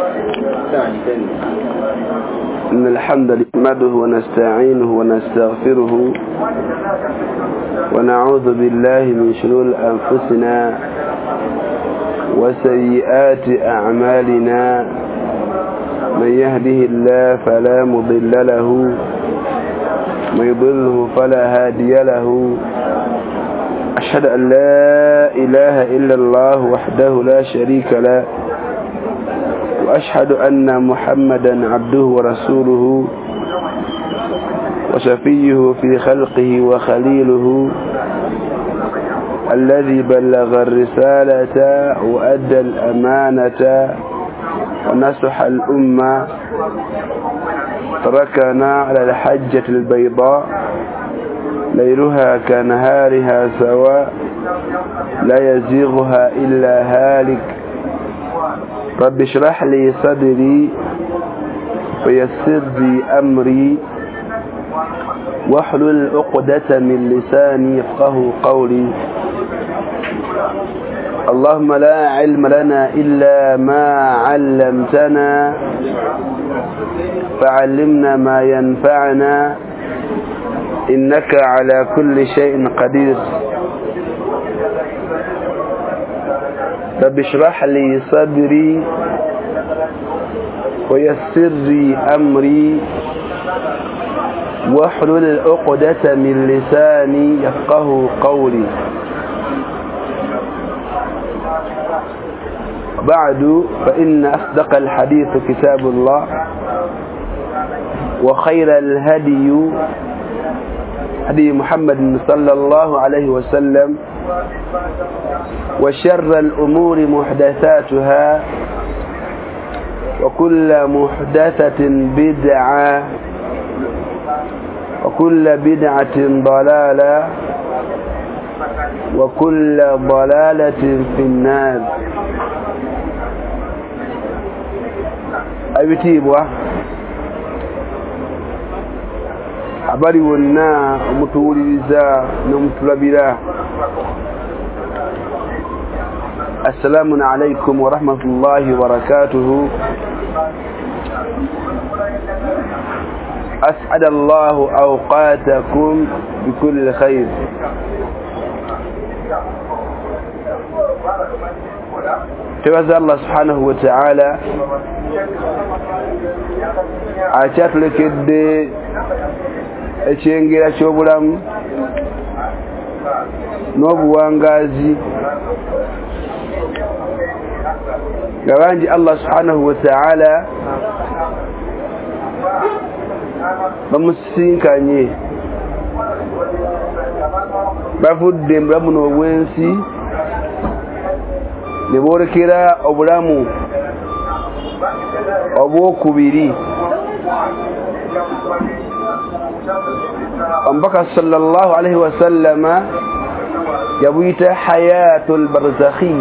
إن الحمد نحمده ونستعينه ونستغفره ونعوذ بالله من شرور أنفسنا وسيئات أعمالنا من يهده الله فلا مضل له من يضله فلا هادي له أشهد أن لا إله إلا الله وحده لا شريك له وأشهد أن محمدا عبده ورسوله وشفيه في خلقه وخليله الذي بلغ الرسالة وأدى الأمانة ونصح الأمة تركنا على الحجة البيضاء ليلها كنهارها سواء لا يزيغها إلا هالك رب اشرح لي صدري ويسر لي أمري واحلل عقدة من لساني يفقهوا قولي اللهم لا علم لنا إلا ما علمتنا فعلمنا ما ينفعنا إنك على كل شيء قدير رب اشرح لي صدري ويسر لي أمري واحلل عقدة من لساني يفقه قولي بعد فإن أصدق الحديث كتاب الله وخير الهدي هدي محمد صلى الله عليه وسلم وشر الأمور محدثاتها وكل محدثة بدعة وكل بدعة ضلالة وكل ضلالة في النار أبتيبوا habari wonna omutuwuliriza n'omutulabira assalamu alaikum wa rahmatullahi wa barakatuhu أسعد الله أوقاتكم بكل خير توزع الله سبحانه وتعالى عاشات لك ekyengera ky'obulamu n'obuwangazi nga bangi Allah subhanahu wa ta'ala bamusinkanye bavudde mu bulamu n'obwensi ne boolekera obulamu obwokubiri Ambaka sallallahu alaihi wasallama yabuyita hayatul barzakhi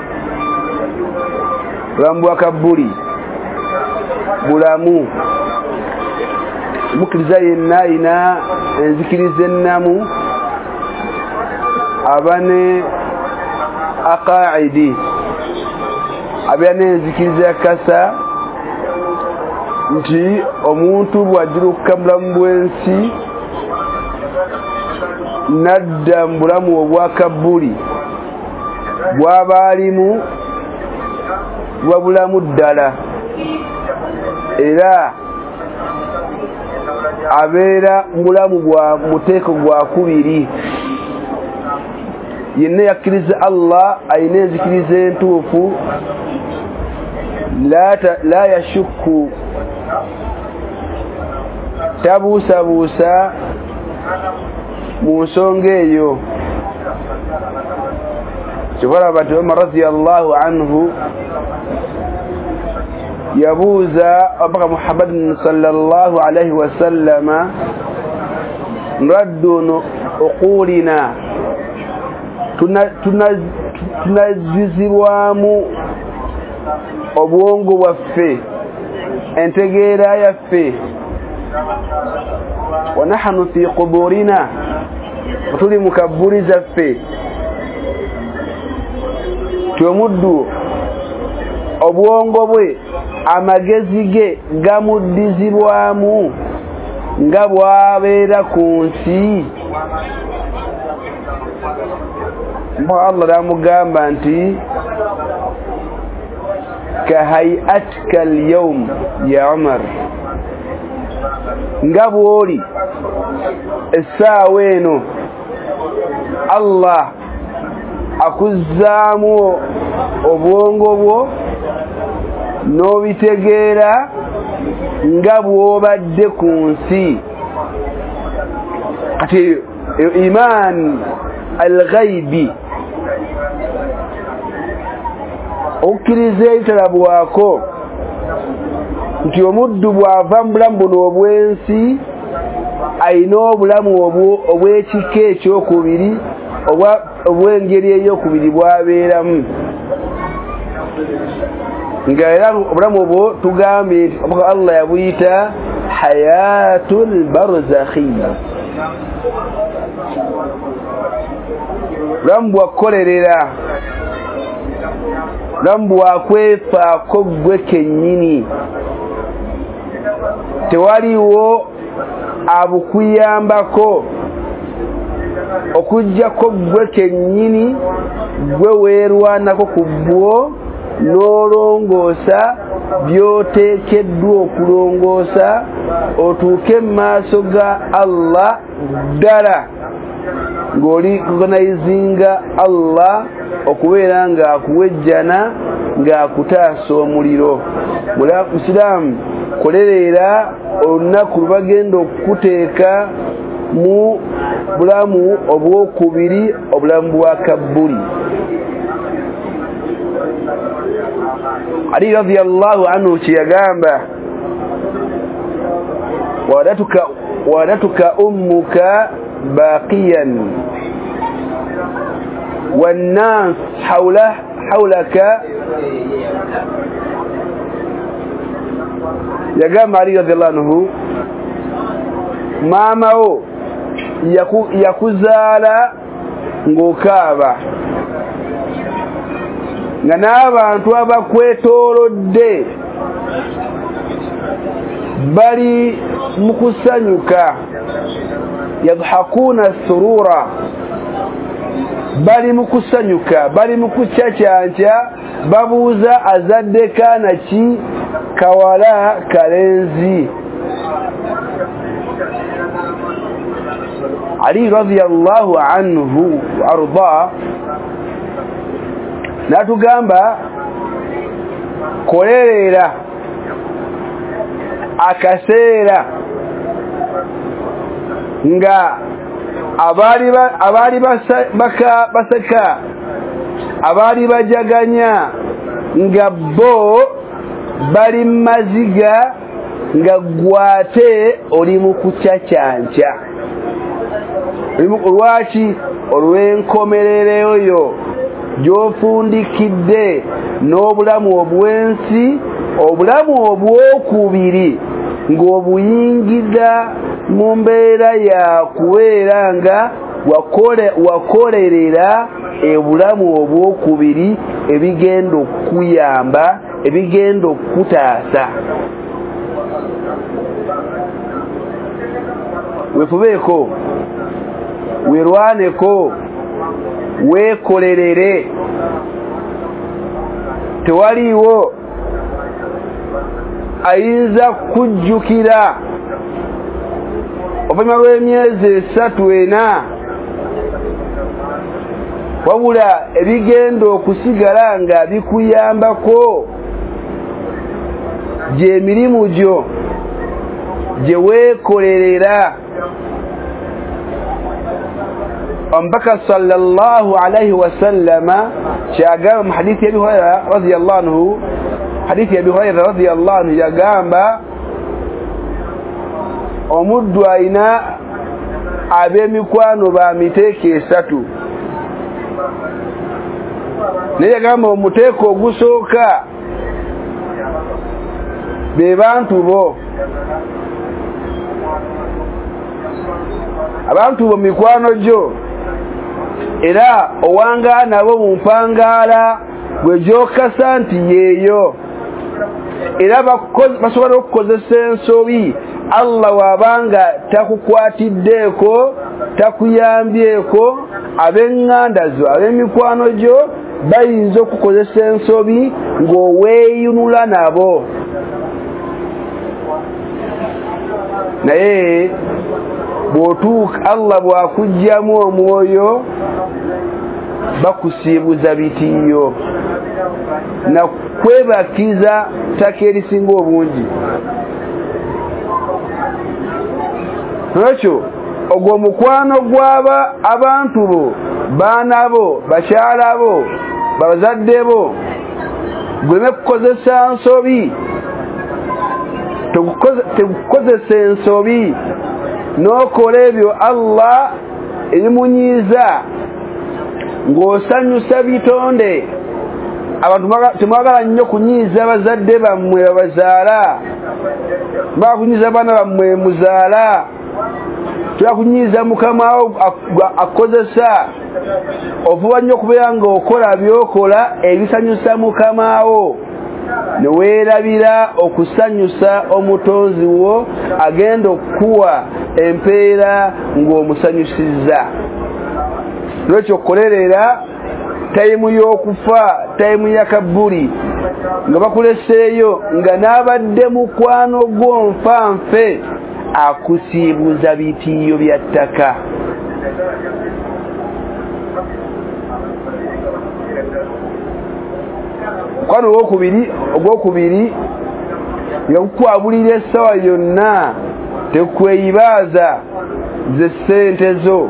bulamu bwa kabuli bulamu mukiriza yenna ayina enzikiriza ennamu abane aqaidi abane enzikiriza kasa nti omuntu bw'ajira okukabulamu bw'ensi nadda mu bulamu obwa kabuli bw'aba alimu buba bulamu ddala era abeera mulamu bwa muteeko gwa kubiri yenna yakkiriza Allah ayina enzikiriza entuufu la yashukku tabuusabuusa mu nsonga eyo kibalaba nti Umar radiyallahu anhu yabuuza Abubakar Muhammadin sallallahu alaihi wasallama raddu uqulina tunazizibwamu obwongo bwaffe entegeera yaffe ونحن في قبورنا tuli mukaburi zaffe twemuddu obwongo bwe amagezi ge gamuddizibwamu nga bwabeera ku nsi. Allah ramugamba nti kahayatika alyawm ya Umar, nga bwoli essaawa eno Allah akuzzaamu obwongo bwo n'obitegeera nga bw'obadde ku nsi. Kati iman al-ghaibi okkiriza ebitalabwako nti omuddu bw'ava mu bulamu buno obw'ensi ayina obulamu obw'ekika ekyokubiri obw'engeri eyokubiri bw'abeeramu, nga era obulamu obwo tugambye nti Allah yabuyita hayatul barzakhi, bulamu bwakukolerera, bulamu bwakwefaako gwe kennyini, tewaliwo abukuyambako okujjako gwe kennyini, gwe weerwanako ku bwo n'olongoosa by'oteekeddwa okulongoosa otuuke mu maaso ga Allah ddala ng'oli organizinga Allah okubeera ng'akuwejjana ng'akutaasa omuliro. Musiraamu, kolerera olunaku lubagenda okukuteeka mu bulamu obwokubiri, obulamu bwa kabbuli. Ali radiyallahu anhu kiyagamba, wadatuka ummuka baqiyan wannas hawlaka. Yagamba Ali radiyallahu anhu, maama wo yakuzaala ng'okaaba, nga n'abantu abakwetoolodde bali mu kusanyuka, yadhakuuna surura, bali mu kusanyuka, bali mu kucacyanca, babuuza azadde kaana ki, kawala kalenzi. Ali radiyallahu anhu arda natugamba, kolerera akaseera nga abaali baseka, abaali bajaganya nga bo bali maziga, nga gwate oli mu kucacyanca. Lwaki? Olw'enkomerero oyo gy'ofundikidde n'obulamu obw'ensi, obulamu obwokubiri ng'obuyingiza mu mbeera ya kubeera nga wakolerera obulamu obwokubiri ebigenda okukuyamba, ebigenda okukutaasa. Wefubeeko, werwaneko, weekolerere. Tewaliwo ayinza kujjukira oluvannyuma lw'emyezi 3-4, wabula ebigenda okusigala nga bikuyambako gy'emirimu gyo gye weekolerera. Omubaka sallallahu alayhi wa sallama kyagamba mu hadithi ya Abi Hurayra radiyallahu anhu, hadithi ya Abi Hurayra radiyallahu anhu yagamba, omuddu ayina ab'emikwano ba miteeko 3, naye yagamba omuteeko ogusooka be bantu bo. Abantu bo mikwano gyo, era owangaala nabo mu mpangaala gwe gy'okasa nti yeeyo. era basobola okukozesa ensobi Allah wabanga takukwatiddeko takuyambyeko ab'enganda zo ab'emikwano gyo bayinza okukozesa ensobi ng'oweeyunula nabo naye bw'otuuka Allah bw'akugyamu omwoyo bakusiibuza bitiyo na kwebakiza ttaka erisinga obungi lwekyo ogwo omukwano gw'aba abantu bo baana bo bakyala bo bazadde bo gweme kukozesa nsobi tegukozesa ensobi n'okola ebyo Allah ebimunyiiza ng'osanyusa bitonde abantu temwagala nnyo kunyiiza bazadde bammwe babazaala bakunyiiza abaana bammwe muzaala tulakunyiiza mukama wo akozesa ovuba nnyo okubeera ng'okola byokola ebisanyusa mukama wo ne weerabira okusanyusa omutonzi wo agenda okukuwa empeera ng'omusanyusizza lwekyo kolerera tayimu y'okufa tayimu ya kabuli nga bakuleseeyo nga n'abadde mukwano gwo nfanfe akusiibuza bitiiyo bya ttaka mukwano ogwokubiri nga kukwabulira essaawa yonna tekweyibaaza ze ssente zo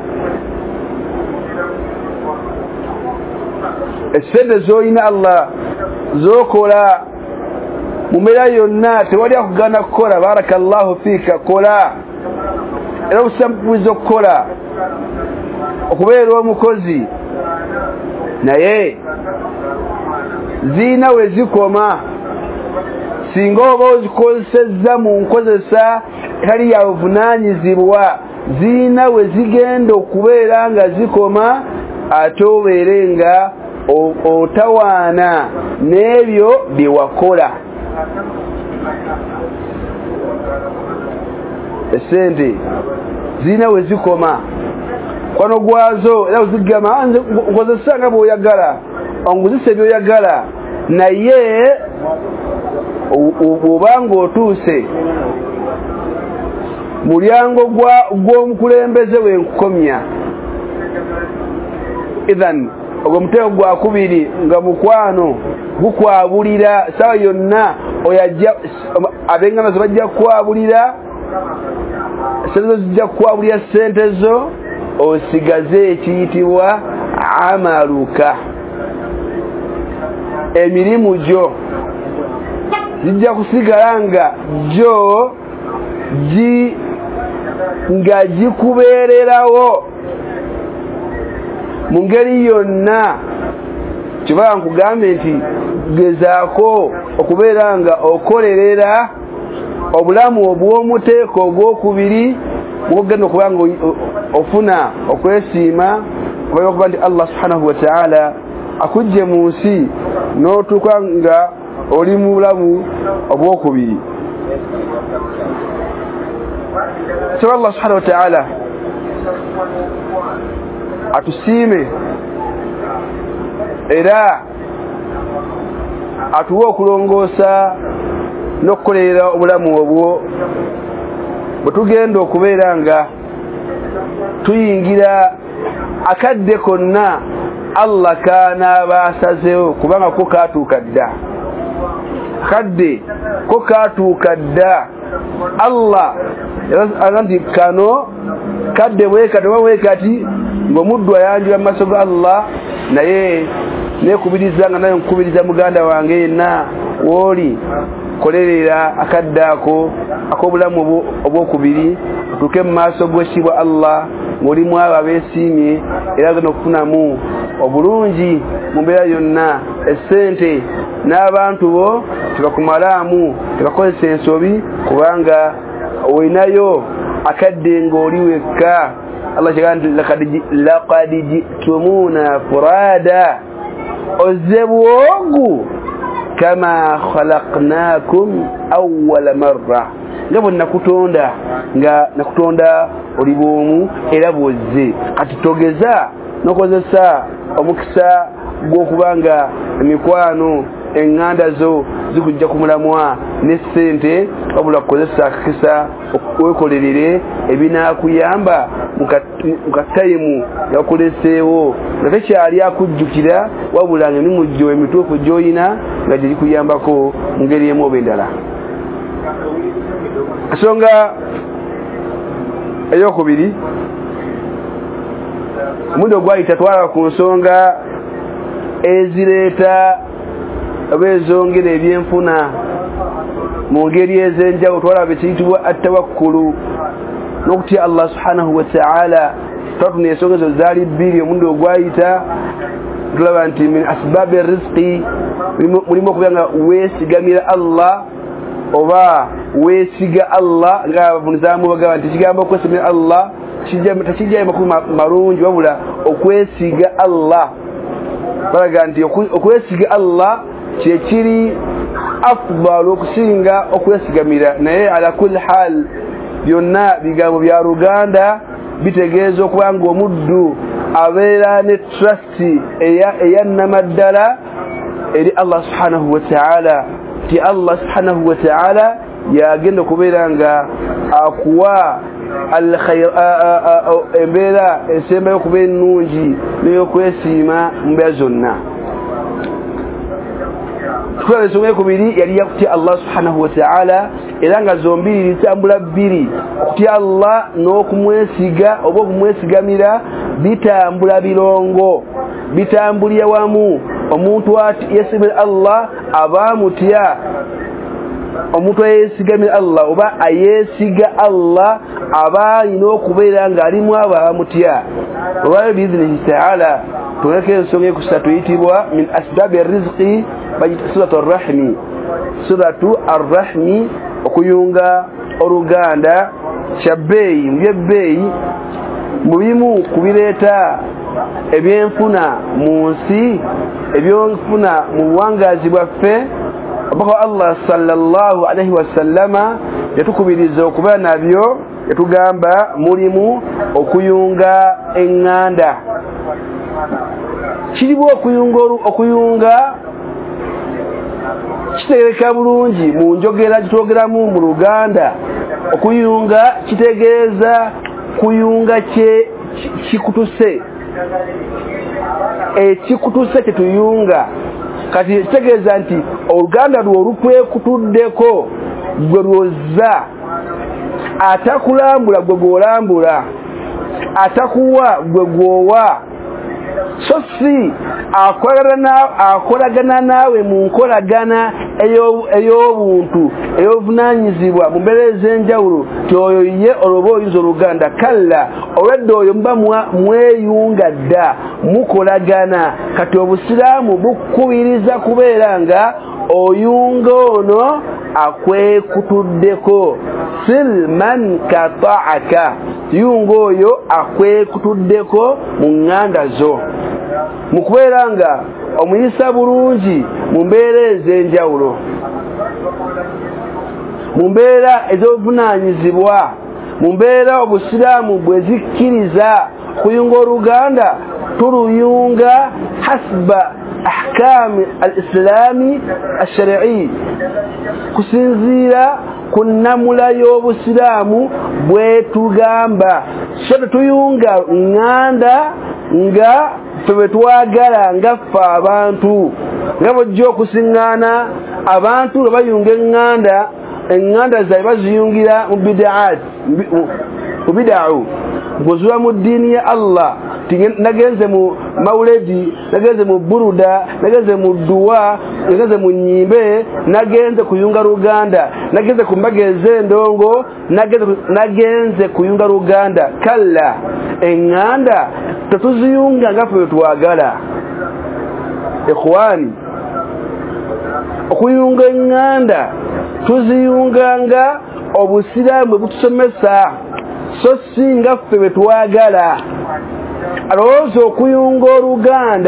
essente z'olina Allah z'okola mu mbeera yonna tewali akugana kukola barakallahu fiika kola era obusabuliza okukola okubeera omukozi naye ziina we zikoma singa oba ozikozesezza mu nkozesa etali ya buvunaanyizibwa ziina we zigenda okubeera nga zikoma ate obeere nga otawaana n'ebyo bye wakola esente ziina we zikoma kwano gwazo era ozigama nkozesa nga bw'oyagala onguzisa ebyoyagala naye obanga otuuse mulyango gw'omukulembeze wenkukomya idhan ogwo mutego gwakubiri nga mukwano gukwabulira sawa yonna ab'enganda zo bajja kukwabulira sente zo zijja kukwabulira sente zo osigaze ekiyitibwa amaluka emirimu gyo zijja kusigala nga gyo nga gikubeererawo mu ngeri yonna kyobanga nkugambe nti gezaako okubeera nga okolerera obulamu obw'omuteeko ogwokubiri bwogenda okuba nga ofuna okwesiima oba okuba nti Allah subhanahu wa ta'ala akujje mu nsi n'otuuka nga oli mu bulamu obwokubiri. So Allah subhanahu wa ta'ala atusiime era atuwa okulongoosa n'okukolerera obulamu obwo bwe tugenda okubeera nga tuyingira akadde konna Allah kanaaba asazeewo kubanga ko kaatuuka dda kadde ko kaatuuka dda Allah nti kano kadde bwekati oba bwekati ng'omuddu ayanjula mu maaso ga Allah naye neekubiriza nga naye nkubiriza muganda wange yenna wooli kolerera akadde ako ak'obulamu obwokubiri otuuke mu maaso g'ekitiibwa Allah ng'olimu abo abeesiimye era agenda okufunamu obulungi mu mbeera yonna. Essente n'abantu bo tebakumalaamu, tebakozesa ensobi kubanga olinayo akadde ng'oli wekka. Allah kyagamba nti laqad ji'tumuna furada, ozze bwogu kama khalaqnakum awwala marra ngabo nakutonda nga nakutonda olibomu era bwozze kati togeza nokozesa omukisa gw'okubanga emikwano enganda zo zikujja kumulamwa ne ssente wabula kukozesa akakisa okwekolerere ebinaakuyamba mukatayimu yakuleseewo nga tekyali akujjukira wabula nga nimujjo emituufu gy'oyina nga gye gikuyambako mu ngeri emu oba endala. Ensonga eyokubiri omundi ogwayita twala ku nsonga ezireeta oba ezongera ebyenfuna mu ngeri ez'enjawulo twalaba ekiyitibwa attawakkulu n'okutya Allah subhanahu wa ta'ala. Twatuna ensonga ezo zaali bbiri. Omundi ogwayita tulaba nti min asbaabi rizqi mulimu okubeera nga weesigamira Allah oba weesiga Allah ng'abavunizaamu bagamba nti ekigambo okwesigamira Allah tekijjayo makulu malungi wabula okwesiga Allah. Balaga nti okwesiga Allah kyekiri afdalu okusinga okwesigamira, naye ala kulli hal byonna bigambo bya Luganda bitegeeza okuba nga omuddu abeera ne trust eyannamaddala eri Allah subhanahu wa ta'ala, ti Allah subhanahu wa ta'ala yagenda okubeera nga akuwa embeera esembayo okuba ennungi n'eyokwesiima mu mbeera zonna. Tukola ensonga ekubiri yali yakutya Allah subhanahu wa ta'ala era nga zombiri litambula bbiri. Okutya Allah n'okumwesiga oba okumwesigamira bitambula birongo, bitambulira wamu. Omuntu yeesigamira Allah aba amutya, omuntu yeesigamira Allah oba ayeesiga Allah aba alina okubeera ng'alimu abo abamutya. Olwayo biiznihi ta'ala tuleka ensonga ekusatu eyitibwa min asbaabi rizqi bagita suratu arrahmi. Suratu arrahmi okuyunga oluganda kyabbeeyi mu byebbeeyi mu bimu ku bireeta ebyenfuna mu nsi, ebyenfuna mu buwangaazi bwaffe. Abaka Allah sallallahu alaihi wasallama yatukubiriza okuba nabyo, yatugamba mulimu okuyunga eŋŋanda. Kiriwo okuyunga kitegereka bulungi mu njogera gitwogeramu mu Luganda. Okuyunga kitegeeza kuyunga kikutuse, ekikutuse kyetuyunga. Kati kitegeeza nti Oluganda lwo lukwekutuddeko gwe lwozza, atakulambula gwe gwolambula, atakuwa gwe gwowa, so si akolagana naawe mu nkolagana ey'obuntu ey'obuvunaanyizibwa mu mbeera ez'enjawulo ti oyo ye olwoba oyinza Oluganda. Kalla olwedda oyo muba mweyunga dda mukolagana. Kati Obusiraamu bukubiriza kubeera nga oyunga ono akwekutuddeko. Silman kata'aka, yunga oyo akwekutuddeko mu ŋŋanda zo, mu kubeera nga omuyisa bulungi mu mbeera ez'enjawulo, mu mbeera ez'obuvunaanyizibwa, mu mbeera Obusiraamu bwe zikkiriza. Kuyunga Oluganda tuluyunga hasba ahkaami al-islaami ash-shar'i, kusinziira ku nnamula y'Obusiraamu bwe tugamba. So tetuyunga ŋŋanda nga ffe bwe twagala nga ffe abantu, nga bw'ojja okusiŋŋaana abantu nga bayunga eŋŋanda zaabwe baziyungira mu bid'u, ng'ozuula mu ddiini ya Allah. Nagenze mu mauledi, nagenze mu buruda, nagenze mu dduwa, nagenze mu nnyimbe, nagenze kuyunga Luganda, nagenze ku mbaga ez'endongo, nagenze kuyunga Luganda. Kalla, eŋŋanda tetuziyunga nga ffe twagala. Ikhwani, okuyunga eŋŋanda tuziyunganga Obusiraamu bwe butusomesa, so si nga ffe bwe twagala. Alowooza okuyunga Oluganda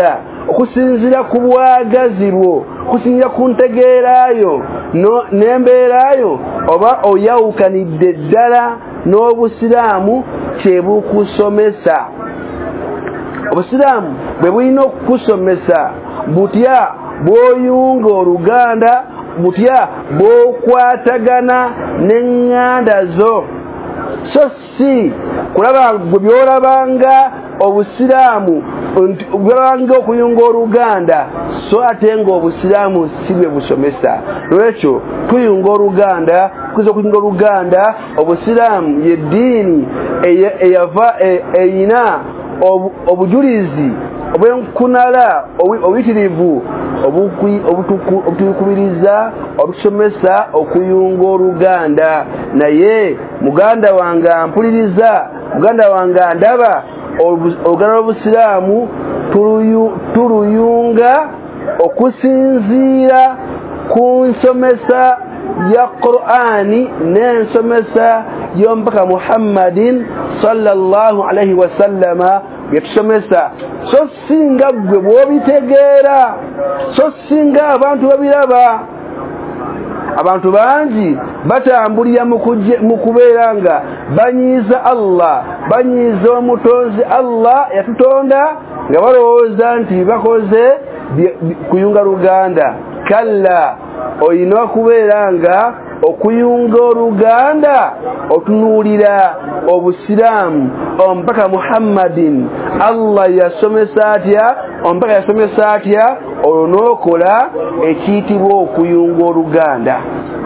okusinzira ku bwagazi bwo okusinzira ku ntegeerayo n'embeerayo oba oyawukanidde ddala n'obusiraamu kyebukusomesa. Obusiraamu bwe bulina okukusomesa butya bw'oyunga oluganda, butya bw'okwatagana n'eŋŋanda zo, so si kulaba gwe byolabanga obusiraamu byolabanga okuyunga oluganda so ate ng'obusiraamu si bwe busomesa. Lwekyo tuyunga oluganda, tukuza okuyunga oluganda. Obusiraamu ye ddiini eyava eyina obujulizi obwenkunala obuyitirivu obutukubiriza obutusomesa okuyunga oluganda. Naye muganda wange ampuliriza, muganda wange andaba, oluganda lw'obusiraamu tuluyunga okusinziira ku nsomesa ya Qur'ani n'ensomesa y'omubaka Muhammadin sallallahu alaihi wasallama byetusomesa, so singa gwe bw'obitegeera, so singa abantu babiraba. Abantu bangi batambulira mu kubeera nga banyiiza Allah, banyiiza omutonzi Allah yatutonda, nga balowooza nti bakoze kuyunga luganda. Kalla, olina okubeera nga okuyunga oluganda otunuulira obusiraamu omubaka Muhammadin Allah yasomesa atya, omubaka yasomesa atya, olwo n'okola ekiyitibwa okuyunga oluganda.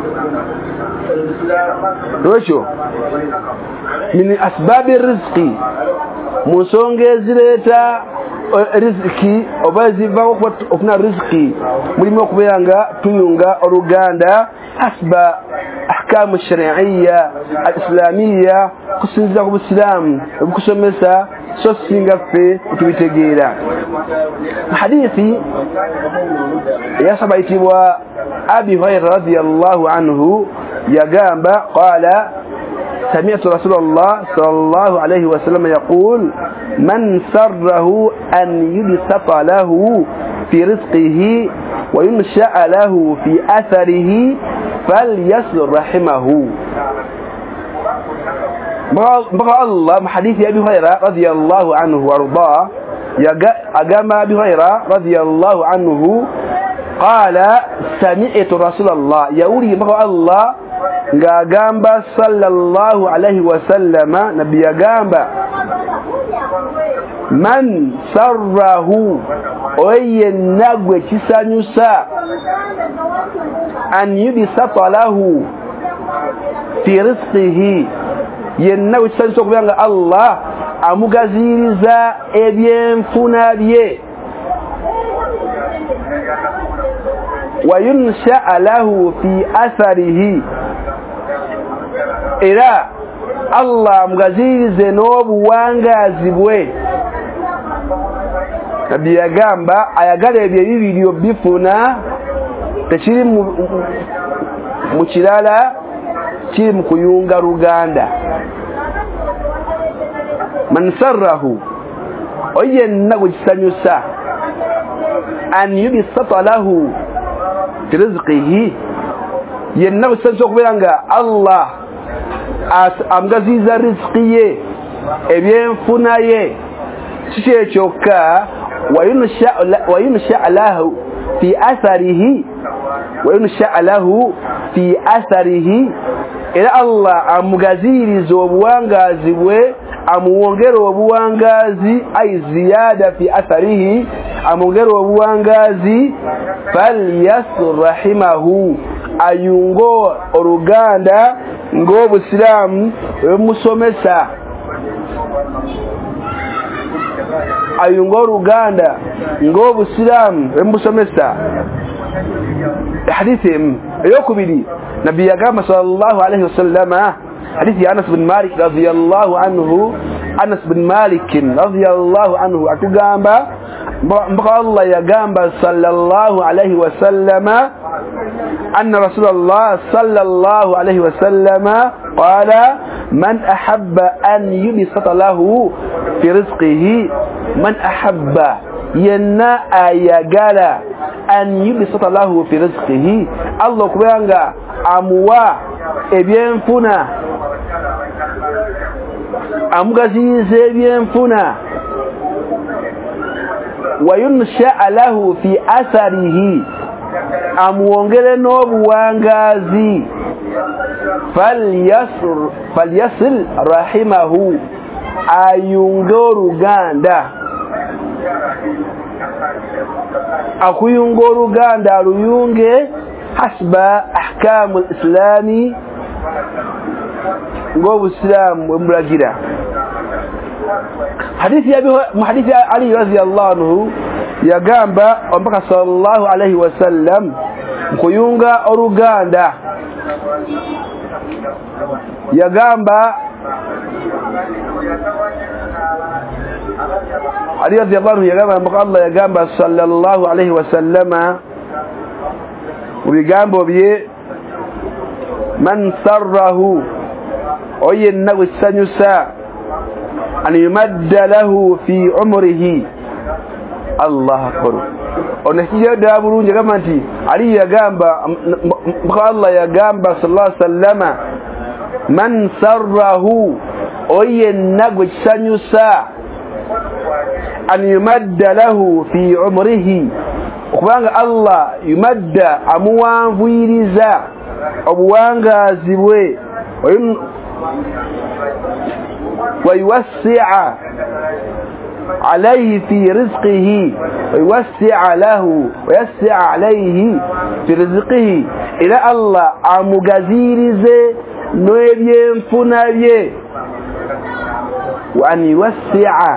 Lwekyo min asbaabi rizqi, mu nsonga ezireeta riziki oba ezivaako okufuna riziki mulimu okubeera nga tuyunga oluganda hasba ahkaamu shari'iyya al-islamiyya, kusinziira ku busiraamu obukusomesa so singa ffe tubitegeera. Hadithi yasabayitibwa Abi Hurayra radiyallahu anhu yagamba qala سمعت رسول الله صلى الله عليه وسلم يقول من سره أن يبسط له في رزقه وينشأ له في أثره فليصل رحمه. بقى الله حديث أبي هريرة رضي الله عنه وارضاه أقام أبي هريرة رضي الله عنه قال سمعت رسول الله يقول بقى الله ngagamba sallallahu alaihi wasallama, nabi yagamba man sarrahu oye nagwe kisanyusa an yubisata lahu fi rizqihi, yenna kisanyusa okubanga Allah amugaziriza ebyenfuna bye, wa yunsha lahu fi atharihi, era Allah amugazirize n'obuwangazi bwe. Nabbi yagamba ayagala ebyo ebibiri bifuna tekiri mu kirala, kiri mu kuyunga luganda. Man sarrahu oyenna gwe kisanyusa an yubisata lahu fi rizqihi, yenna gwe kisanyusa okubeera nga Allah amugaziriza riziki ye, ebyenfuna ye, kiki ekyokka wayunsha lahu fi atharihi, wayunsha lahu fi atharihi, era Allah amugaziriza obuwangazi bwe, amuwongera obuwangazi, ay ziyada fi atharihi, amwongera obuwangazi. Falyasur rahimahu, ayungo oluganda ng'obusiraamu bwemusomesa, ayunga oluganda ng'obusiraamu bwemusomesa. Hadithi eyokubiri, nabbi yagamba sallallahu alaihi wasallama, hadithi ya Anas bin Malik radiyallahu anhu, Anas bin Malik radiyallahu anhu atugamba mpaka Allah yagamba sallallahu alaihi wasallama أن رسول الله صلى الله عليه وسلم قال من أحب أن يبسط له في رزقه, من أحب yenna ayagala an yubsata lahu fi rizqihi Allah kubanga amuwa ebyenfuna amugazize ebyenfuna wayunsha lahu fi atharihi amuongere n'obuwangazi falyasil rahimahu ayunge oluganda akuyunga oluganda aluyunge hasba ahkamu al-islami ng'obusilamu bwemulagira hadithi Ali radhiyallahu anhu yagamba ompaka sallallahu alayhi wasallam nkuyunga oluganda yagamba Ali radhiyallahu anhu yagamba ompaka Allah yagamba sallallahu alayhi wasallama ubigambo bye man sarrahu oyenna wisanyusa an yumadda lahu fi umrihi Allah akbar onakiya da bulunje kama nti Ali yagamba Allah yagamba sallallahu alaihi wasallama man sarrahu oyenna wisanyusa an yumadda lahu fi umrihi kubanga Allah yumadda amuwanvuyiriza obuwangazi bwe ويوسع عليه في رزقه ويوسع له ويسع عليه في رزقه إلى الله أمغزيرزه نوبينفنا بيه وأن يوسع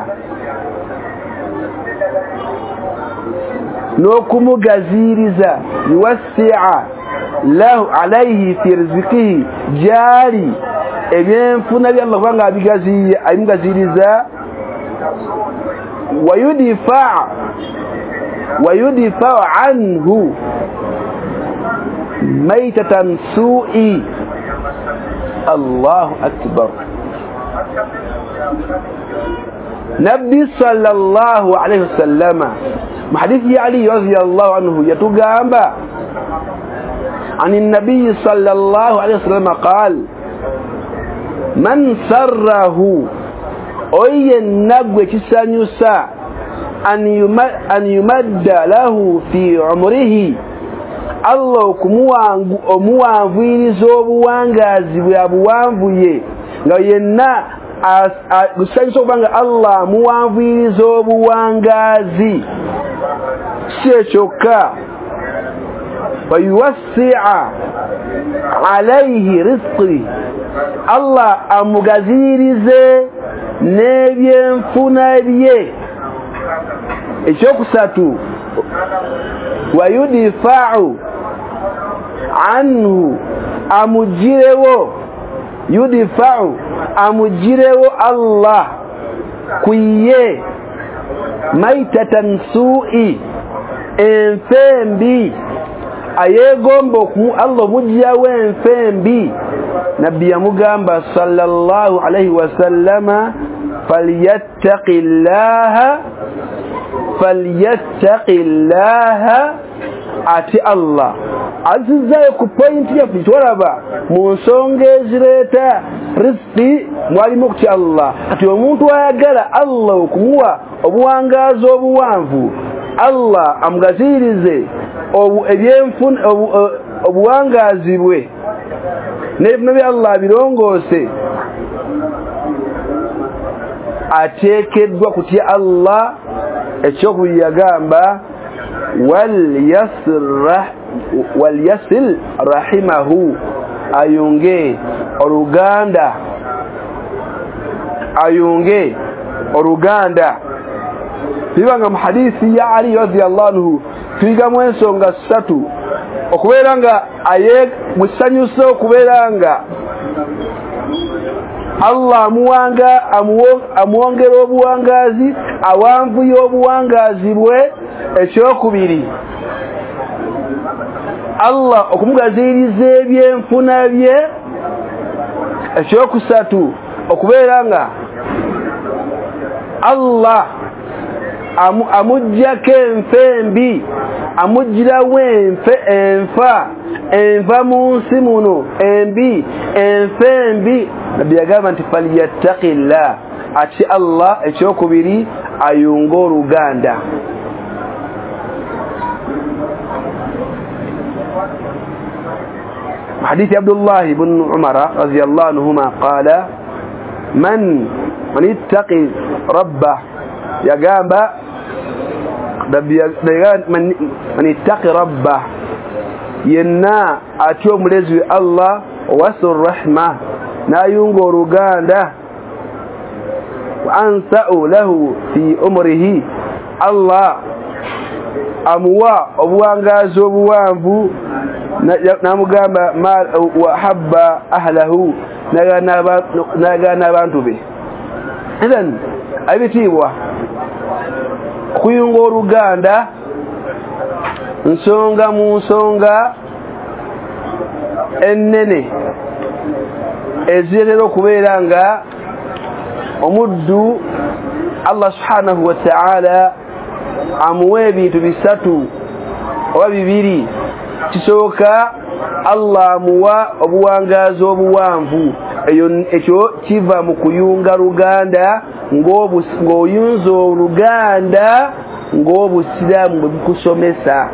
نوكم غزيرزه يوسع له عليه في رزقه جاري ebyenfuna bya Allah kubanga abigaziriza wayudfa anhu maitatan su'i Allahu akbar Nabi sallallahu alayhi wasallama hadithi Ali radhiyallahu anhu yatugamba عن النبي صلى الله عليه وسلم قال من سره أي النبوة كسانيسا أن يمد له في عمره الله kumuwanvuyiriza obuwangazi bwe abuwanvuye nga yenna gusanyusa okubanga Allah amuwanvuyiriza obuwangazi si ekyokka ويوسع عليه رزقه الله amugazirize nebyenfuna bye ekyokusatu wayudfa'u anhu amujirewo yudfa'u amujirewo Allah kuye maitatan su'i enfembi ayegombo ku Allah mujiyawe enfembi Nabi yamugamba sallallahu alayhi wasallama falyattaqillaha ati Allah azizaye ku point ya fitoraba mu nsonga ezireta rizqi mwalimu ku Allah ati omuntu ayagala Allah okumuwa obuwangazi obuwanvu Allah amugazirize ebyenfuna obuwangazi bwe n'ebintu bya Allah birongose ateekeddwa kutya Allah ekyokuyagamba walyasil rahimahu ayunge oluganda bibanga mu hadisi ya Ali radhiyallahu anhu twigamu ensonga ssatu okubeera nga musanyusa okubeera nga Allah amuwongera obuwangazi awanvuye obuwangazi bwe ekyokubiri Allah okumugaziriza ebyenfuna bye ekyokusatu okubeera nga Allah amujjako enfembi amujjirawo enfa mu nsi muno embi enfembi nabbi yagamba nti falyattaqillah ati Allah ekyokubiri ayunga oluganda حديث عبد الله بن عمر رضي الله عنهما قال من يتقي ربه يا جامبا من يتقي ربه ينا اتيو ملزي الله واسر الرحمه نا يونغو رغاندا وانسأ له في عمره الله اموا obuwangazo obuwanvu namugamba wa habba ahlahu nagana abantu be idan abitibwa kuyunga oluganda nsonga mu nsonga ennene ezirero kubeera nga omuddu Allah subhanahu wa ta'ala amuwe ebintu bisatu oba bibiri kisooka Allah amuwa obuwangazi obuwanvu ekyo kiva mu kuyunga luganda ng'oyunza oluganda ng'obusiraamu bwe bukusomesa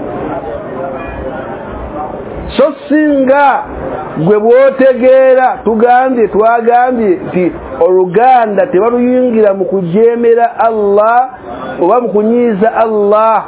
so singa gwe bwotegeera twagambye nti oluganda tebaluyungira mu kujeemera Allah oba mu kunyiiza Allah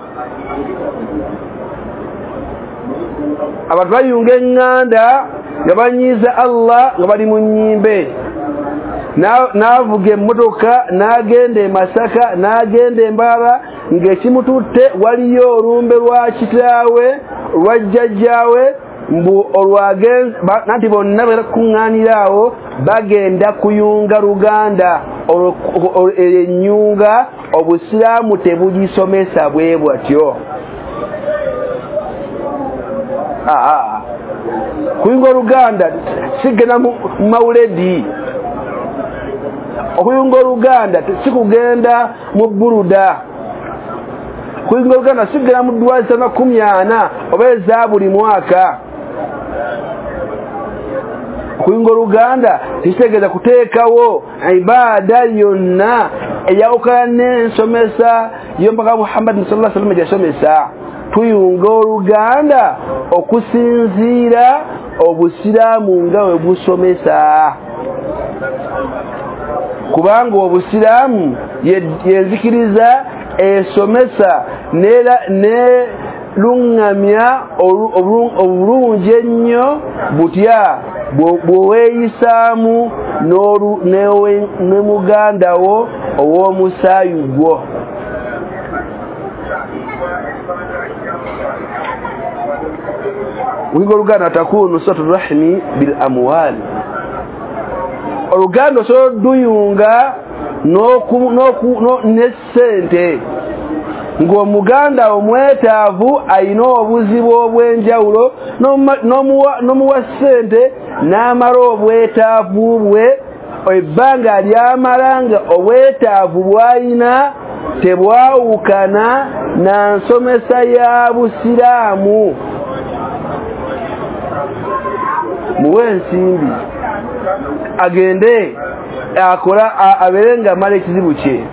abantu bayunga eŋŋanda nga banyiiza Allah nga bali mu nnyimbe n'avuga emmotoka n'agenda e Masaka n'agenda Mbarara ng'ekimututte waliyo olumbe lwa kitaawe lwa jjajjaawe mbu nanti bonna bekuŋŋaanira awo bagenda kuyunga luganda ennyunga obusiraamu tebugisomesa bwe bwatyo kuyunga oluganda sigenda mu mawuledi okuyunga oluganda sikugenda mu buruda kuyunga oluganda sigenda mu ddwali sana 40 oba eza buli mwaka kuyunga oluganda kitegeeza kuteekawo ibaada yonna eyawukana n'ensomesa y'omubaka Muhammad sallallahu alaihi wasallam gyasomesa tuyunga oluganda okusinziira obusiraamu nga we busomesa kubanga obusiraamu yenzikiriza esomesa nelungamya obulungi ennyo butya bweweeyisaamu ne mugandawo ow'omusaayi gwo wigo oluganda takunu satu rahmi bil amwal oluganda osobola duyunga n'essente ng'omuganda omwetaavu ayina obuzibu obw'enjawulo n'omuwa ssente n'amala obwetaavu bwe ebbanga lyamala nga obwetaavu bw'ayina tebwawukana na nsomesa ya busiraamu muwe ensimbi agende akola abeere nga amala ekizibu kye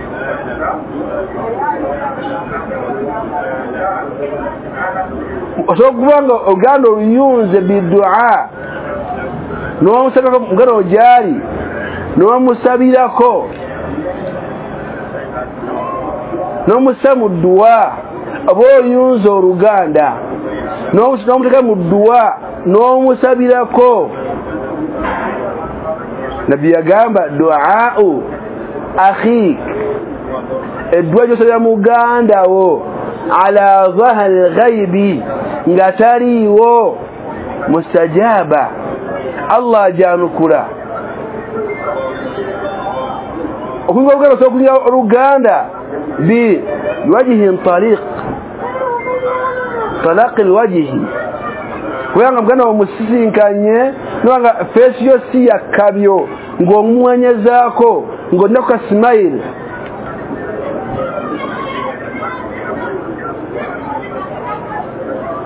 osobola okuba nga oluganda oluyunze bidu'a n'omusabirako muganda ogyali n'omusabirako n'omussa mu dduwa oba oyunze oluganda n'omuteeka mu dduwa n'omusabirako nabbi yagamba du'a'u akhik eddwa gy'osabira muganda wo ala dhahri ghaibi nga taliiwo mustajaba Allah ajanukula okuyunga oluganda osobola okuyunga oluganda biwajhin talaq alwajhi kubanga muganda omusisinkanye nobanga feesi yo si yakkabyo ng'omumwenyezaako ng'olina ka smile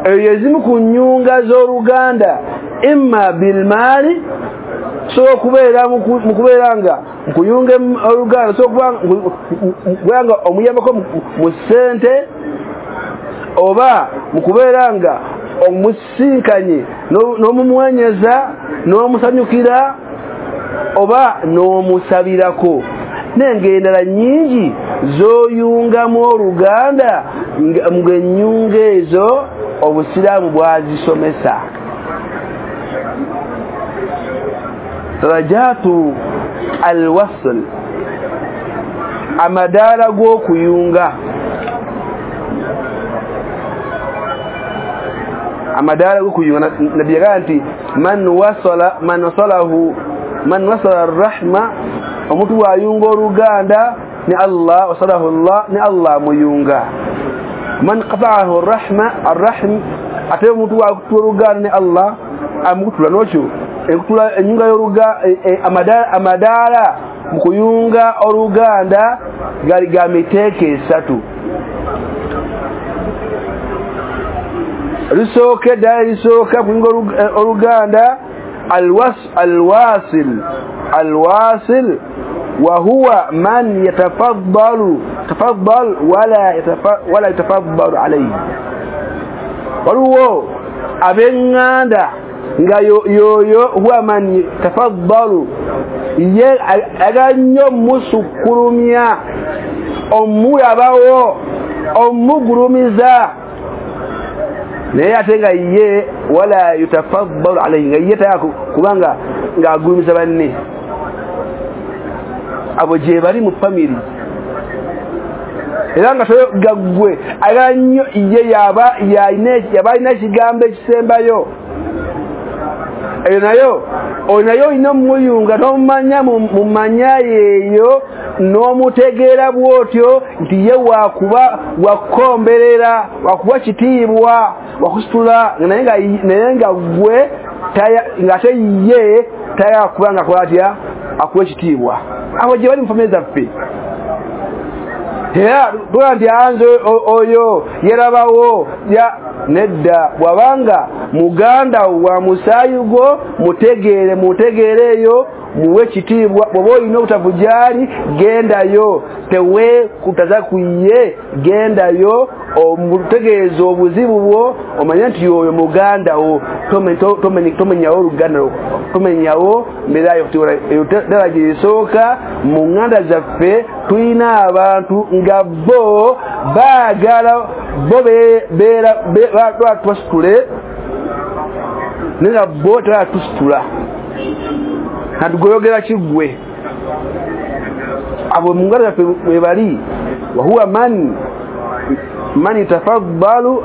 eyezimu ku nyunga z'Oluganda imma bil mali so kubeera mu kubeeranga nkuyunge Oluganda so kubanga omuyambako mu ssente oba mu kubeeranga omusinkanye n'omumwenyeza n'omusanyukira oba n'omusabirako n'engendo nnyingi z'oyungamu Oluganda ng'ennyunga ezo obusiraamu bwazisomesa. Darajatu alwasl amadaala g'okuyunga nabiyagala nti man wasala arrahma omuntu wayunga Oluganda ni Allah wasalahu Allah ni Allah muyunga man qata'ahu arrahim ate omuntu wakutura Oluganda ni Allah amukutula n'okyo ekutula enyunga amadaala mu kuyunga Oluganda gali ga miteeko esatu. Lisooka kuyunga Oluganda alwasil wa huwa man yatafaddal wala yatafaddalu alayhi. Waliwo abenganda nga yoyo huwa man yatafaddalu ye aganyo musukulumya omulabawo omugulumiza naye ate nga ye wala yatafaddalu alayhi nga ye tayako kubanga ng'agulumiza banne. Abo gye bali mu family era nga gaggwe aganyo ye yaba alina ekigambo ekisembayo eyo nayo ino muyunga n'omumanya mu manya yeeyo n'omutegeera bw'otyo nti ye wakuba wakomberera wakuba kitiibwa wakusitula naye nga gwe ng'ate ye tayakuba nga akola atya akuwa ekitiibwa. Abo gye bali mu famire zaffe era tuga nti anze oyo yerabawo nedda bwabanga muganda wa musayugo mutegeere eyo muwe kitiibwa. Bwoba olina obutavujaali gendayo tewe kutaza kuye gendayo omutegeeza obuzibu bwo omanye nti oyo muganda wo tomenyawo Oluganda tomenyawo mberayo. Ddala gyesooka mu nganda zaffe tulina abantu nga bo baagala bo beera twasitule nga bo tala tusitula natugoyogera kiggwe. Abo mu nganda zaffe bwe bali wahuwa man yatafaddalu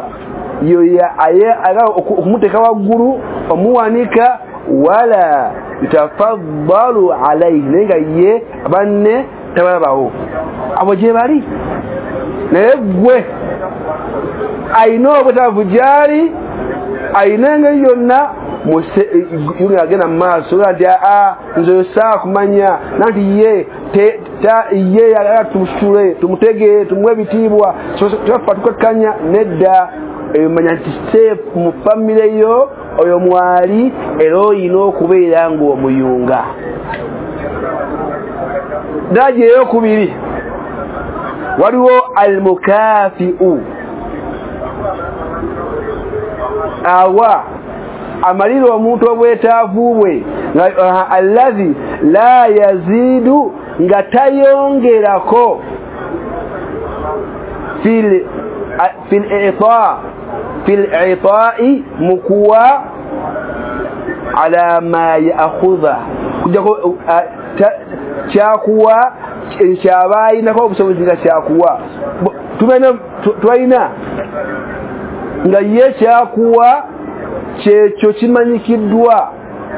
okumuteeka waggulu omuwanika wala yatafaddalu alayhi naye nga ye banne tabalabawo. Abo gye bali naye gwe ayina obutavujaali ayina engeri yonna yuli agenda mu maaso nti nze oyo saakumanya nanti ye yagala tumusitule tumutegeere tumuwe ebitiibwa twafa tukakkanya nedda manya nti safe mu famire yo oyo mwali era oyina okubeera ng'omuyunga. Ddaaki ey'okubiri waliwo almukaafi'u awa amalira omuntu obwetaavu bwe allazi la yaziidu nga tayongerako fil i'taa'i mukuwa ala ma ya'khudha kujjako kyakuwa kyaba ayinako obusobozi nga kyakuwa twalina nga ye kyakuwa kyekyo kimanyikiddwa.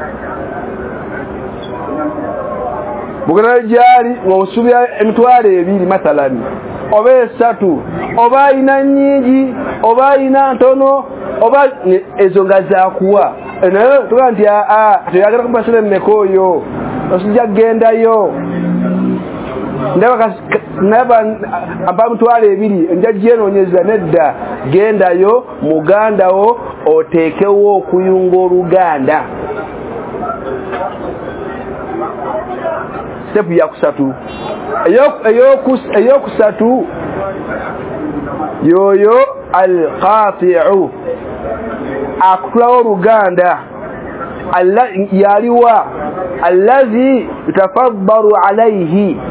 Bugana gyali ng'osubya emitwalo 2 mathalani oba 3 oba ayina nnyingi oba ayina ntono oba ezo nga zakuwa naye tuga nti teyagala kupasira emmeka oyo osijja kugendayo ndaba abamutwale ebiri njajjenonyeza nedda gendayo mugandawo oteekewo okuyunga oluganda. Step ya kusatu eyokusatu yoyo alqati'u akulawo oluganda yaliwa alladhi yutafaddaru alayhi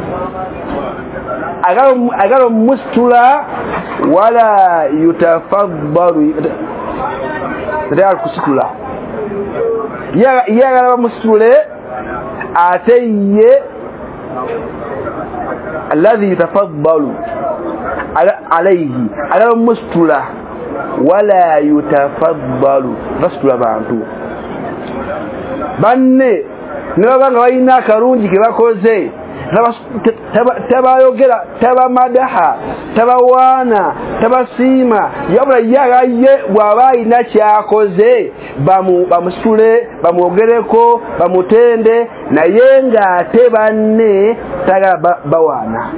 agalo mustula wala yutafaddaru ndio kusitula ya mustule ateye alladhi yutafaddalu alayhi agalo mustula wala yutafaddalu mustula bantu banne nabanga bayina akarungi ke bakoze tabayogera tabamadaha tabawana tabasima yabula yagaye bwabayina kyakoze bamusule bamuogereko bamutende naye nga ate banne tagala bawana.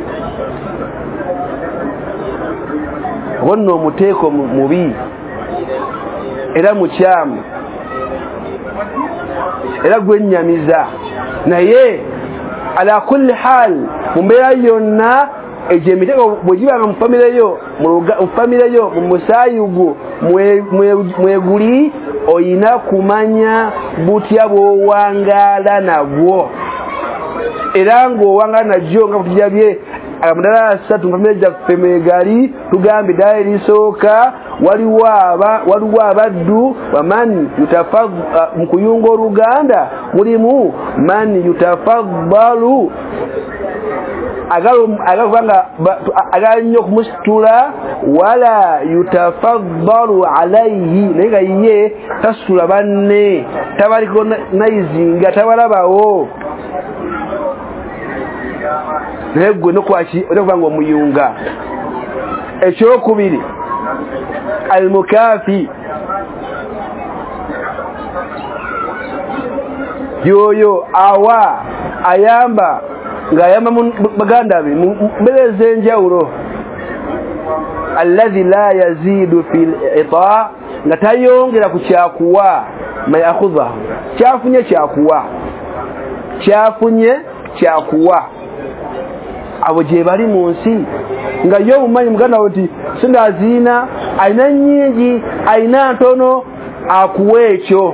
Wonno muteeko mubi era mukyamu era gwennyamiza naye ala kulli hal mumbeera yonna ejemiteko bwegibanga mufamireyo mumusayugu mweguli oyina kumanya butya bwowangala nagwo era ng'owangala najjo nga butujabye amadala asatu mufamire gyaffe megali tugambe ddala erisooka waliwo abaddu waman mukuyunga oluganda mulimu man yutafaddalu agavanga aganyo okumusitula wala yutafaddalu alayhi naye nga ye tasitula banne tabaliko nayizinga tabalabawo naye gwe nokwaki okuvanga omuyunga. Ekyokubiri almukafi yoyo awa ayamba ng'ayamba baganda be mbere z'enjawulo alladhi la yazidu fil ita nga tayongera ku kyakuwa mayakhudha kyafunye kyakuwa abo gye bali mu nsi nga yo omumanyi muganda oti sindaziina alina nnyingi alina ntono akuwa ekyo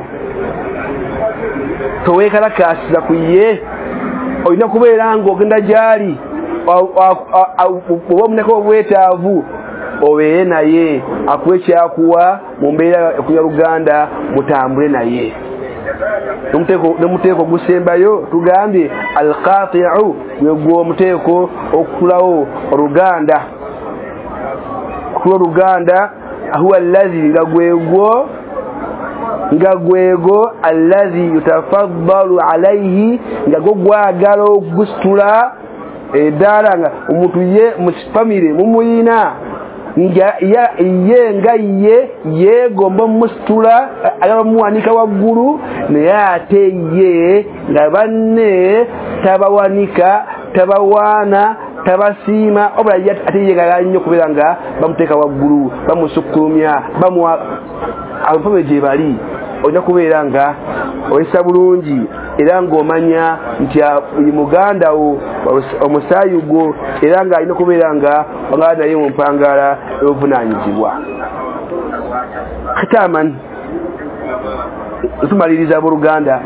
toweekalakasiza ku ye olina kubeera ng'ogenda gyali oba omuneko obwetaavu obeere naye akuwa ekyakuwa mu mbeera okunya luganda mutambule naye. Nomuteeko gusembayo tugambye alqati'u gwegwo omuteeko okulawo oluganda huwa alladhi nga gwego alladhi yutafaddalu alayhi nga gwagala ogusitula eddala nga omuntu ye mu famire mumuyina nga ye yegomba musitula agamuwanika waggulu naye ate ye nga banne tabawanika tabawaana tabasiima obula ate ye nga nnyo okubeera nga bamuteeka waggulu bamusukkulumya abafabe gye bali olina kubeera nga oyisa bulungi era ng'omanya nti muganda wo omusaayi gwo era nga alina okubeera nga wangala naye mu mpangala y'obuvunaanyizibwa. Khitaman tumaliriza abooluganda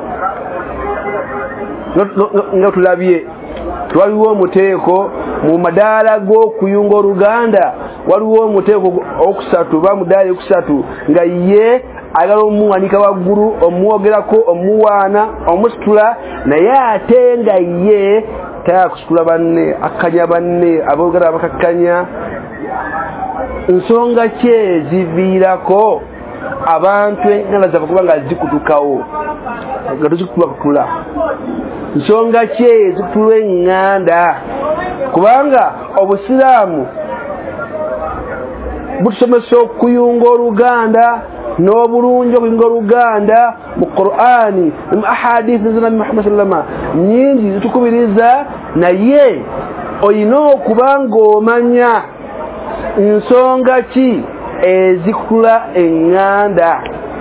nga tulabye waliwo omuteeko mu madaala g'okuyunga oluganda waliwo omuteeko okusatu ba mudaala okusatu nga ye agala omuwanika waggulu omwogerako omuwaana omusitula naye ate nga ye tayakusitula banne akkanya banne abooluganda abakakkanya. Nsonga ki eziviirako abantu enganda zaffe kuba nga zikutukawo nga tuzikutula nsonga ki ezikutulwa enganda kubanga obusiraamu butusomesa okuyunga oluganda n'obulungi okuyinga Oluganda mu Qur'ani mu ahadisi za Muhammad sallama nyingi zitukubiriza naye oyina okuba ng'omanya nsonga ki ezikula eŋŋanda.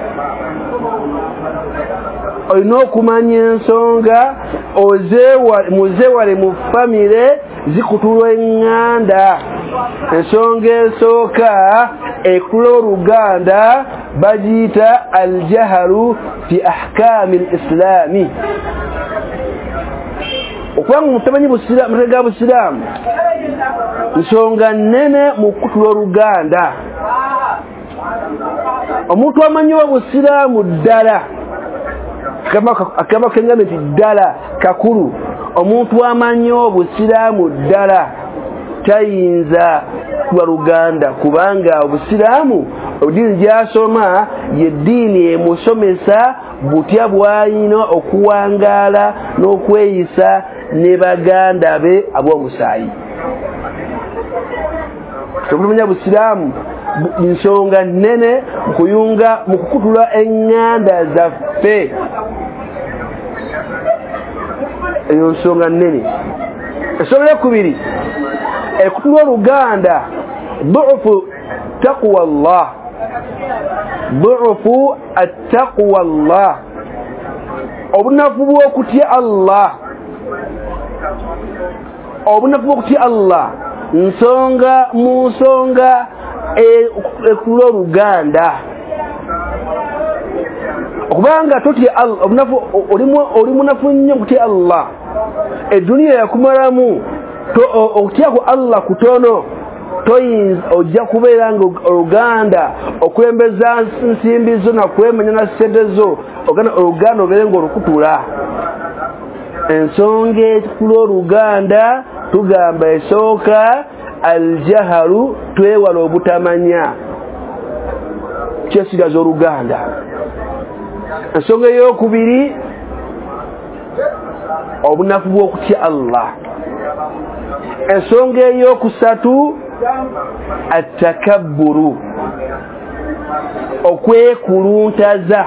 Olina okumanya ensonga muzeewale mu famire zikutula eŋŋanda. Ensonga esooka ekula Oluganda bagiyita aljahalu fi ahkaami al-islaami. Okubanga mutamanyi ga Busiraamu nsonga nnene mu kutula Oluganda. Omuntu amanyi Obusiraamu ddala akaba kengambe nti ddala kakulu, omuntu amanyi Obusiraamu ddala tayinza kuba Luganda kubanga Obusiraamu eddiini gy'asoma y'eddiini emusomesa butya bw'alina okuwangaala n'okweyisa ne baganda be ab'omusaayi. Okumanya Busiraamu nsonga nnene mu kukutula eŋŋanda zaffe. Eyo nsonga nnene. Ensonga eyokubiri ekutula Oluganda du'ufu taqwa Allah. Du'ufu attaqwa Allah, obunafu bw'okutya Allah. Obunafu bw'okutya Allah nsonga mu nsonga ekutula Oluganda. Okubanga totya Allah obunafu oli munafu nnyo kutya Allah, eduniya yakumalamu okutyako Allah kutono toyinza ojja kubeera nga Oluganda okulembeza nsimbi zo nakwemanya na ssente zo Oluganda obeere ng'olukutula. Ensonga ekutula Oluganda tugamba esooka aljahalu, twewala obutamanya kyesigaza Oluganda. Ensonga ey'okubiri obunafu bw'okutya Allah. Ensonga ey'okusatu attakabburu, okwekuluntaza.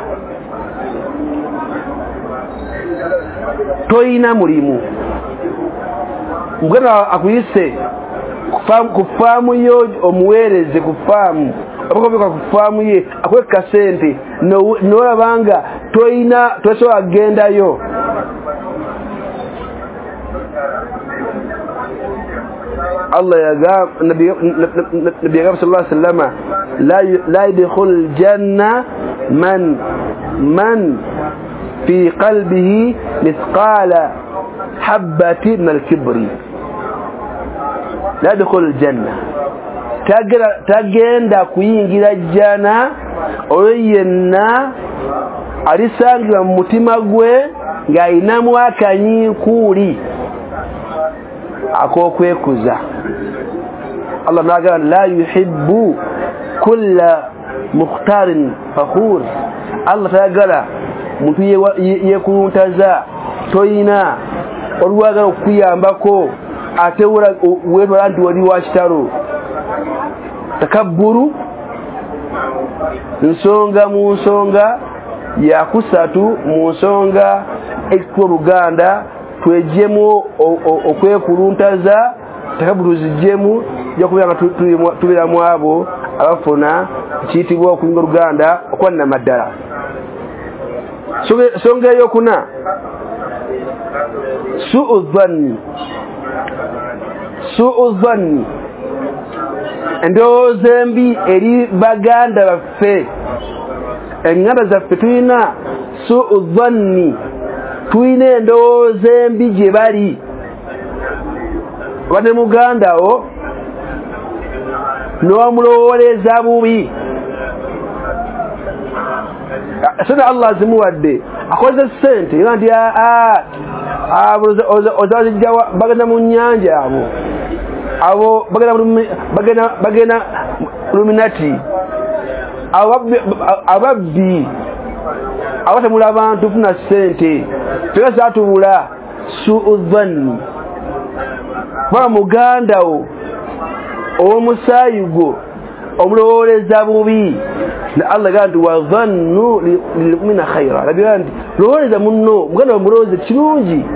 Toyina mulimu, muganda akuyise ku faamu yo omuweereze ku faamu abakobeka ku faamu ye akweka sente n'olabanga tosobola kugendayo. Allah yagamba Nabi sallallahu alaihi wasallam la yadkhul janna man fi qalbihi mithqala habbatin min al-kibri. La yadkhul janna, tagenda kuyingira jjana oyo yenna alisangibwa mu mutima gwe ng'ayinamu akanyiikuuli akokwekuza. Allah n'agamba la yuhibbu kulla mukhtarin fakhur. Allah tayagala muntu yekuluntaza, toyina olwagala okuyambako ate weetwala nti wali wa kitalo. Takabburu nsonga mu nsonga yakusatu mu nsonga ekutula Oluganda twejjemu okwekuluntaza. Takabburu zijjemu jakubanga tubeeramu abo abafuna kiyitibwa okuyinga Oluganda okwanama ddala. Nsonga eyokuna su'u dhanni, endowooza embi eri baganda baffe. Eŋŋanda zaffe tulina su'u dhanni, tulina endowooza embi gye bali. Wadde muganda wo n'omulowooleza bubi, sente Allah zimuwadde akoze ssente nga nti ozazijja bagenda mu nnyanja, abo bagenda luminati, ababbi abatemula abantu funa ssente fena zatubula. Su'u dhanni, kuba muganda wo ow'omusaayi gwo omulowooleza bubi, na Allah gandu wa dhannu lilmu'mina khaira labirandi loweza munno muganda muroze kirungi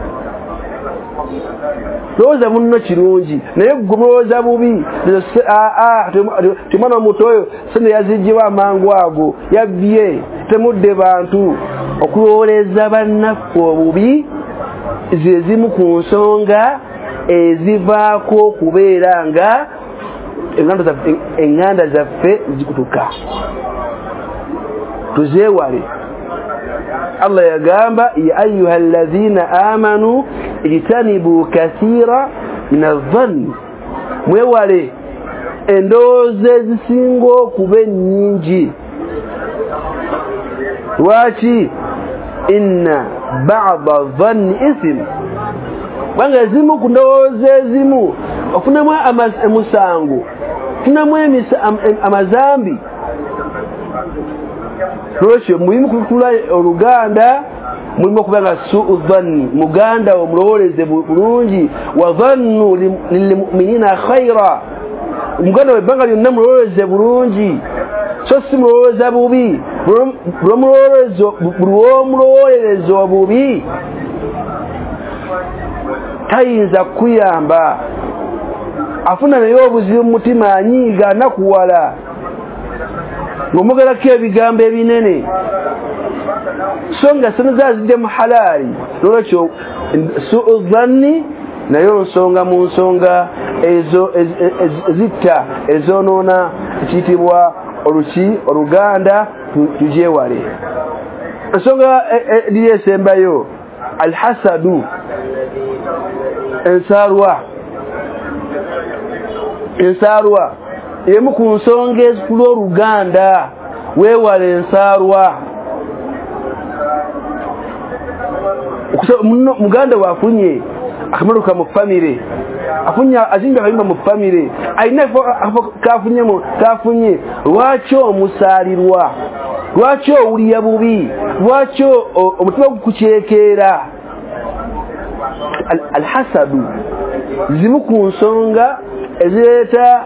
loweza munno kirungi naye gumuroza bubi timana mutoyo sene yazijjiwa amangu ago yabye temudde bantu okulowoleza bannaffe obubi zezimu ku nsonga ezivaako kubeera nga enganda zaffe zikutuka tuzewale Allah yagamba ya ayuha alladhina amanu ijtanibu kathira min adh-dhann mwewale endoze zisingo kube nyingi wachi inna ba'd adh-dhann ithm banga zimu kundoze zimu ofunamu amusango tunamu amazambi Rosho muhimu kukula Oluganda mulimu kubanga su'u dhanni muganda omulowoleze bulungi wa dhannu lilmu'minina khaira muganda webanga lyonna mulowoleze bulungi so si mulowoleza bubi bulowoleza bubi tayinza kuyamba afuna naye obuzibu mutima anyiga nakuwala ngomugalako ebigambo ebinene songa sinaza zidde mu halali lwekyo su'u dhanni nayo nsonga mu nsonga ezo zitta ezonoona ekiyitibwa Oluganda tujewale ensonga liyesembayo alhasadu ensarwa emu ku nsonga ezikulu Oluganda weewale ensarwa muganda wafunye akamaruka mu family afunya azinga kalimba mu family aina kafunye lwacho musalirwa lwacho uliya bubi lwacho omutima gukuchekera alhasadu zimu ku nsonga ezeta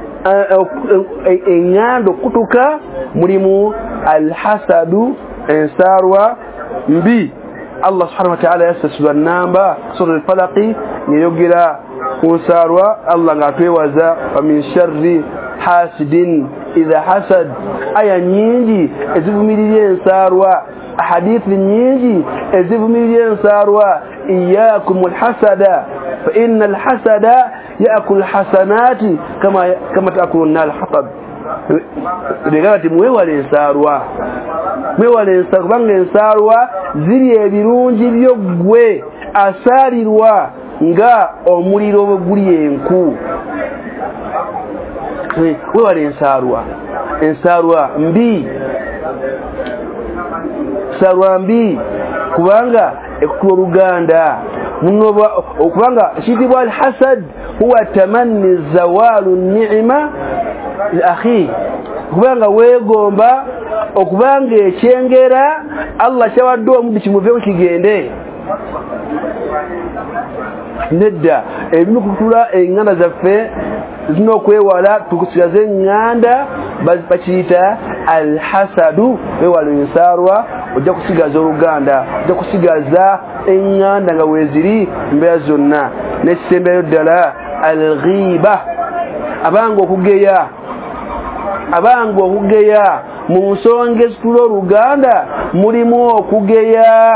engando kutuka mulimu alhasadu ensarwa mbi Allah subhanahu wa ta'ala yasasula namba sura al-falaq yogera kusarwa Allah ngatwewaza wa min sharri hasidin idha hasad aya nyingi ezivumiliye ensarwa hadithi nyingi ezivumiliye ensarwa iyyakum alhasada fa inna alhasada yaakul hasanati kama taakulu alhatab regati mwewale ensarwa banga ensarwa ziri ebirungi byo gwe asalirwa nga omuliro guli enku wewale ensarwa mbi kubanga ekutwa Oluganda munoba okubanga shitibwa alhasad huwa tamanni zawalu ni'ma akhi kubanga wegomba okubanga ekyengera Allah kyawadde omuntu kimuveeko kigende nedda ebimu kutula enganda zaffe zino okwewala tukusigaze enganda bakiyita alhasadu wewala ensarwa ojja kusigaza Oluganda ojja kusigaza enganda nga weziri mbeera zonna n'ekisembeyo ddala alghiba abanga okugeya mu nsonga ezitula Oluganda mulimu okugeya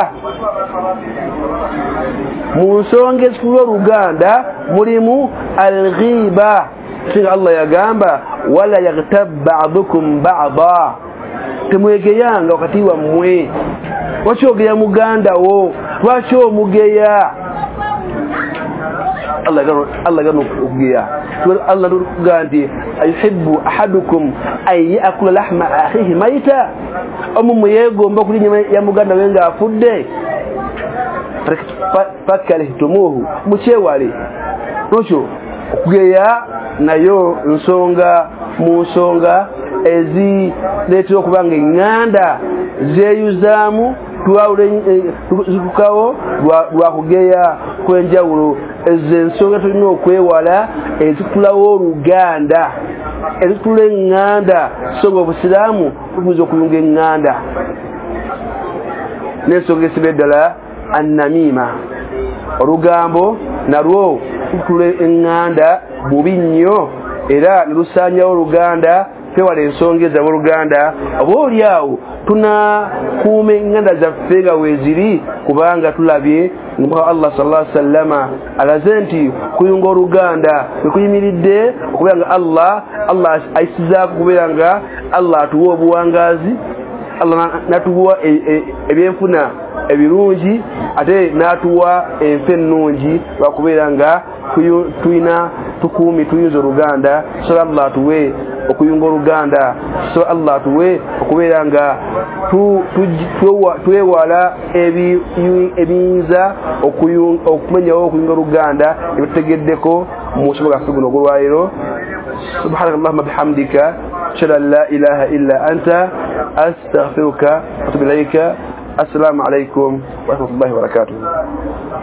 mu nsonga ezitula Oluganda mulimu alghiba singa Allah yagamba wala yaghtab ba'dukum ba'da temwegeyanga wakati wammwe lwaki ogeya muganda wo lwaki omugeya Allah gano okugeya Allah nti ayuhibbu ahadukum an ya'kula lahma akhihi maita omu yegomba kuli nyama ya muganda we nga afudde fakalihtumuhu mukyewale lwekyo okugeya nayo nsonga mu nsonga ezireetera okubanga enganda zeeyuzaamu zitukawo lwa kugeya kw'enjawulo ezo ensonga tulina okwewala ezitulawo Oluganda ezitula eŋŋanda songa obusiraamu bubuza okuyunga eŋŋanda n'ensonga esiba eddala annamiima olugambo nalwo lutula eŋŋanda bubi nnyo era ne lusaanyawo oluganda twewala ensonga ezaba oluganda oba oli awo tunakuuma eŋŋanda zaffe nga weeziri kubanga tulabye nga Allah sallallahu alaihi wasallama alaze nti kuyunga oluganda bwe kuyimiridde okubeera nga Allah ayisizaako kubeera nga Allah atuwa obuwangazi, Allah natuwa ebyenfuna ebirungi ate natuwa enfe ennungi lwakubeera nga tuyina tukuumi tuyinza oluganda. So Allah atuwe okuyunga oluganda, so Allah atuwe okubeera nga twewala ebiyinza okumenyawo okuyunga oluganda ebitutegeddeko mu busomo bwaffe buno ogwolwaliro. Subhanaka Allahumma bihamdika ashhadu an la ilaha illa anta astaghfiruka wa atubu ilayka. Assalamu alaikum wa rahmatullahi wa barakatuh.